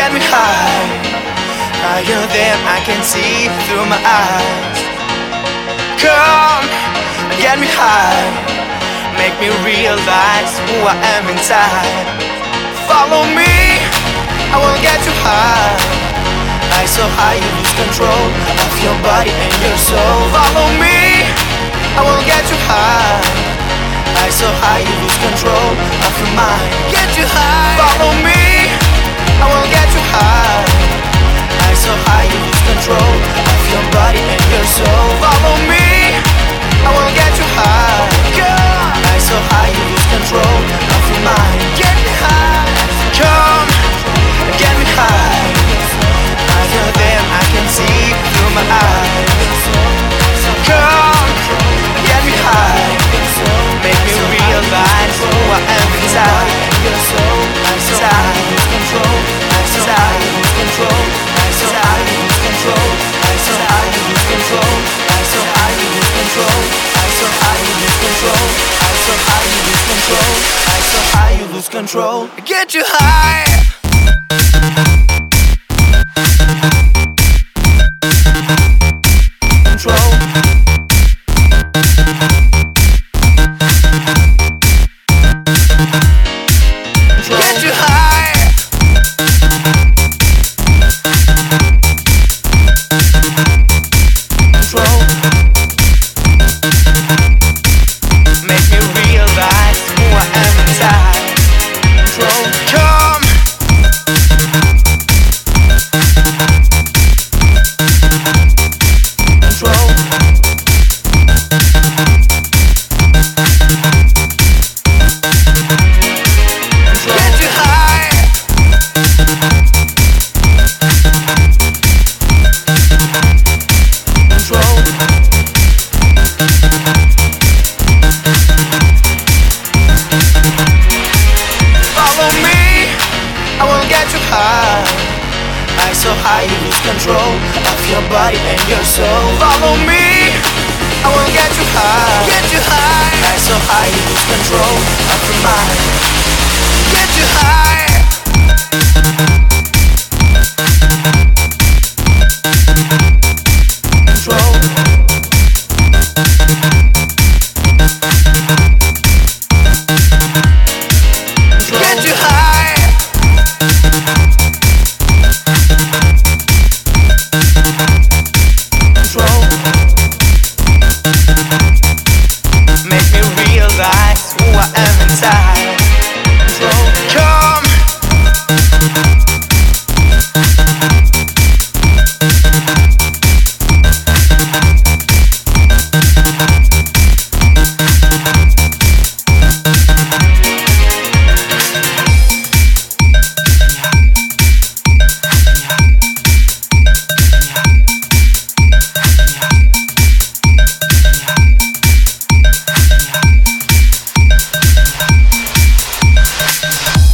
get me high, higher than I can see through my eyes. Come, get me high, make me realize who I am inside. Follow me, I will get you high, high so high you lose control of your body and your soul. Follow me, I will get you high, high so high you lose control of your mind. Get you high. Follow me, I will get you high, high so high you lose control of your body and your soul. Follow me, I will get you high, high so high you lose control of your mind. Get me high. Come, get me high, higher than I can see through my eyes. Come, get me high, make me realize who I am inside. Inside, control, inside, control, inside, control, inside, control, so high you lose control, so high you lose control, so high you lose control, so high you lose control. Get you high. Control. Get you high. Control. Make me realize who I am inside. Control. Come. Control. Get you high. Control. Follow me, I will get you high, high so high you lose control of your body and your soul. Follow me, I will get you high, high so high you lose control of your mind.